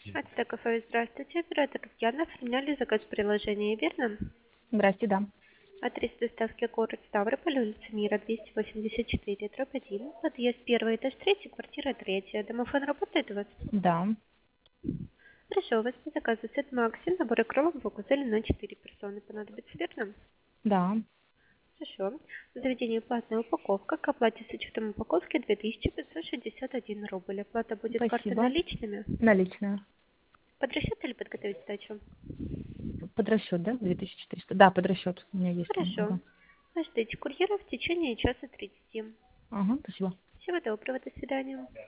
Ацтек кафе, здравствуйте. Оператор Яна, оформляли заказ в приложении, верно? Здрасте, да. Адрес доставки город Ставрополь, улица Мира, 284, дробь 1. Подъезд 1, этаж 3, квартира 3. Домофон работает у вас? Да, Хорошо, у вас по заказу сет Макси, набор икров в указали на 4 персоны. Понадобится, верно? да. Хорошо. В заведении платная упаковка. К оплате с учетом упаковки 2561 рубль. Оплата будет картой Спасибо. наличными. Наличные. Под расчет или подготовить сдачу? Под расчет, да? 2400. Да, под расчет у меня есть там. Хорошо. Ага. Ждите курьера в течение часа 30. Ага, спасибо. Всего доброго, до свидания.